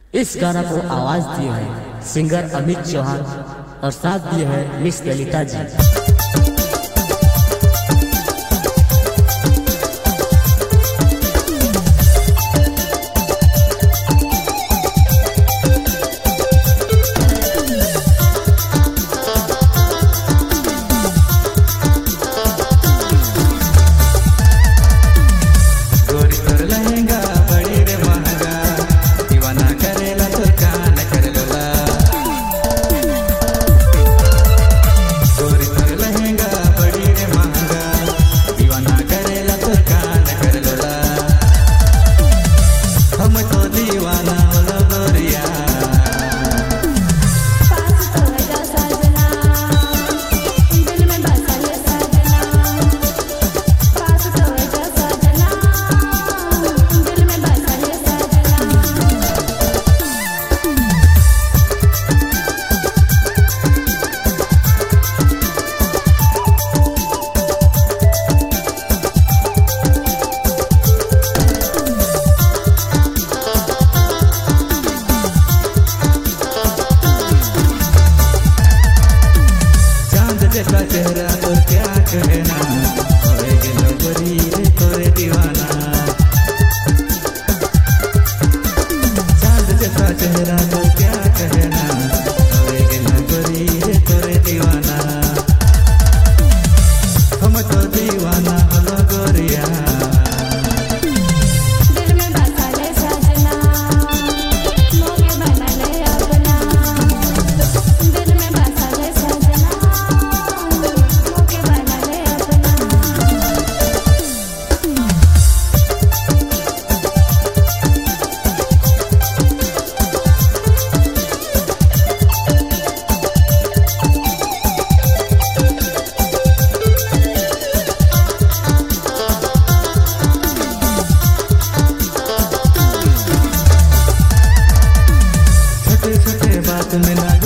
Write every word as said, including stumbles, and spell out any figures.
इस गाना को आवाज दिए हैं सिंगर अमित चौहान और साथ दिए हैं मिस ललिता जी। जैसा चेहरा तो क्या कहना, होएगी नौकरी रे तोरे दीवाना। चांद जैसा चेहरा तो क्या कहना, होएगी नौकरी रे तोरे दीवाना। हम तो दीवाना हो गोरिया, दिल में बसा ले सजना, मोगे बना ले अपना। दिल में बसा ले सजना, मोगे बना ले अपना। छोटे छोटे बात में ना